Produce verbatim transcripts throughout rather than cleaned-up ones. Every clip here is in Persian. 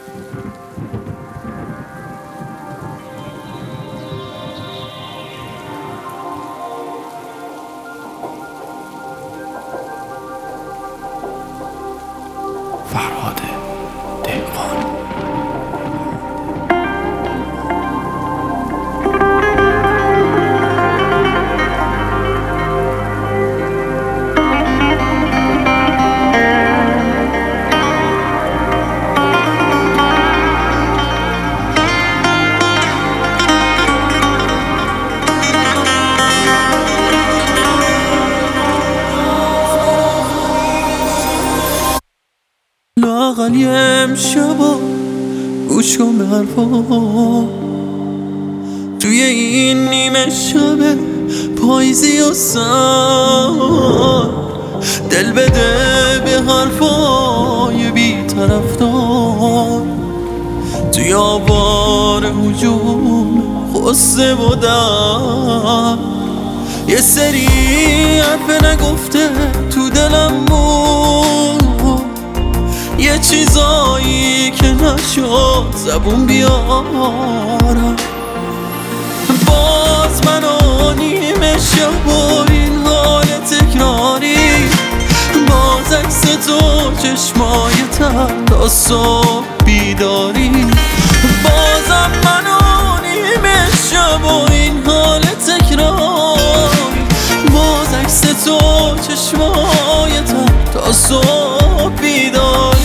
فرهاد دهقان. لااقل یه امشبا گوش کن به حرفا، توی این نیمه شب پاییزی و سر دل بده به حرفای بی طرفدار. توی آوار هجوم غصه و درد یه سری حرف نگفته تو دلم بود، یه چیزایی که نشد زبون بیارم. باز من و نیمه شب و این حال تکراری، باز عکس تو چشمای تر تا صبح بیداری. بازم من و نیمه شب و این حال تکراری، باز عکس تو چشمای تر تا صبح بیداری.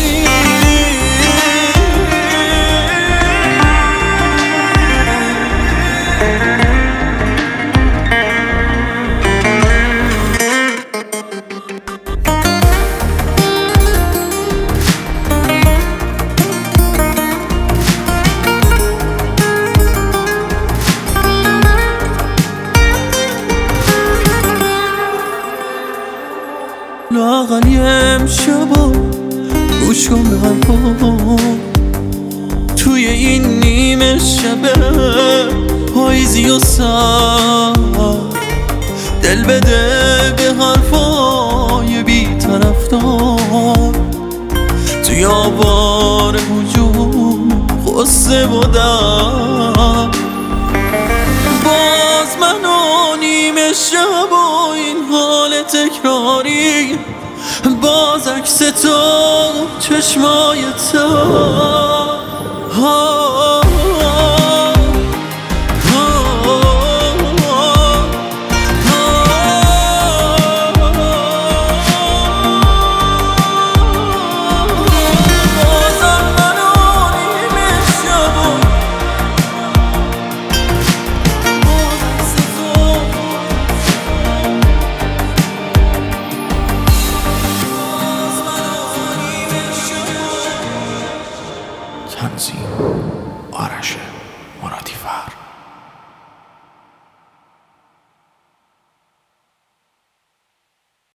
لااقل یه امشبا گوش کن به حرفا، توی این نیمه شب پاییزی و سر دل بده به حرفای بی طرفدار. توی آوار هجوم غصه و درد، باز من و نیمه شب و این حال تکراری، باز عکس تو چشمای تو